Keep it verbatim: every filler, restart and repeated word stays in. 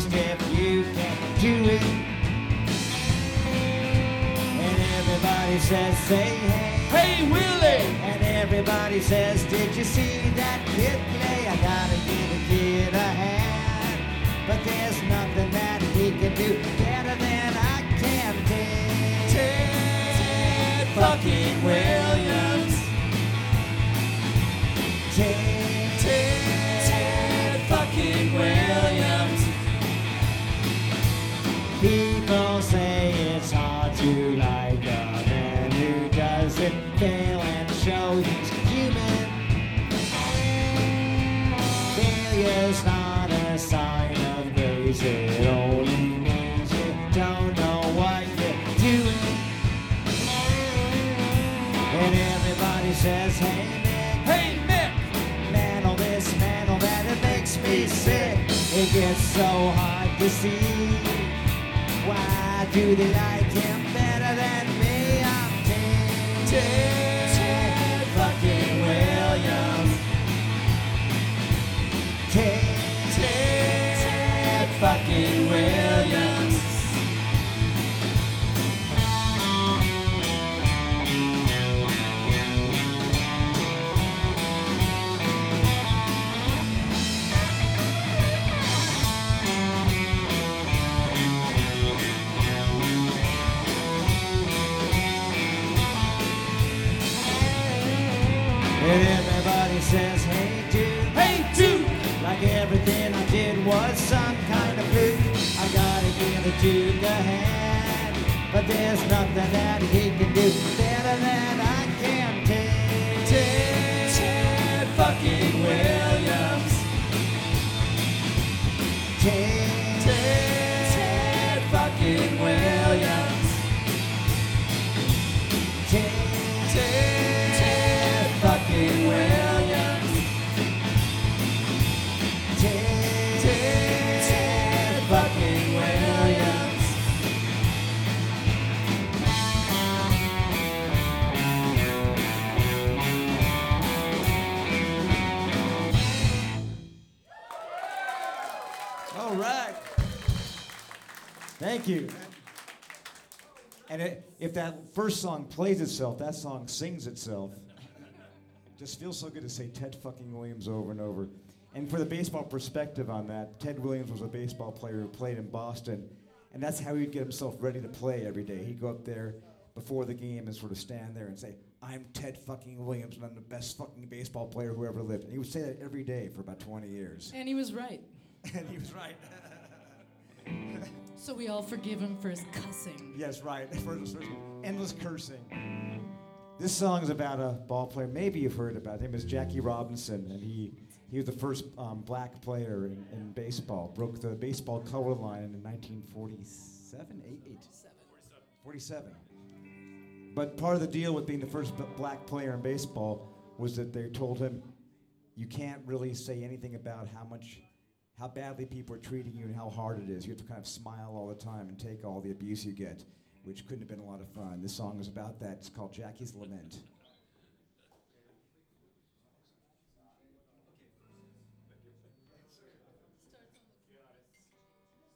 best if you can do it. And everybody says, say hey. Hey, Willie! And everybody says, did you see that kid play? I gotta give a kid a hand. But there's nothing that he can do better than I can do. Ted fucking Williams. Ted, Ted, Ted fucking Williams. people say it's hard to like a man who doesn't fail and show he's human. Failure's not a sign of grace, it only means you don't know what you're doing. And everybody says, hey Nick, Hey, Nick! man, all this, man, all that, it makes me sick. It gets so hard to see. Why do they like him better than me? I'm Ted, Ted, Ted fucking Williams. Ted, Ted, Ted fucking Williams. And everybody says, hey dude, Hey, dude! like everything I did was some kind of fluke. I gotta give a dude a hand, but there's nothing that he can do better than I can. Ted, Ted, Ted fucking Williams. Ted, Ted, Ted fucking Williams. Ted, Ted, Ted fucking Williams. Ted, Ted, Ted fucking Williams. All right. Thank you. And it, if that first song plays itself, that song sings itself. Just feels so good to say Ted fucking Williams over and over. And for the baseball perspective on that, Ted Williams was a baseball player who played in Boston, and that's how he'd get himself ready to play every day. He'd go up there before the game and sort of stand there and say, I'm Ted fucking Williams, and I'm the best fucking baseball player who ever lived. And he would say that every day for about twenty years. And he was right. And he was right. So we all forgive him for his cussing. Yes, right. For for endless cursing. This song is about a ball player. Maybe you've heard about him. His name is Jackie Robinson, and he he was the first um, black player in, in baseball. Broke the baseball color line in nineteen forty-seven, eight, eight, forty-seven. But part of the deal with being the first b- black player in baseball was that they told him, you can't really say anything about how much, how badly people are treating you and how hard it is. You have to kind of smile all the time and take all the abuse you get, which couldn't have been a lot of fun. This song is about that. It's called Jackie's Lament.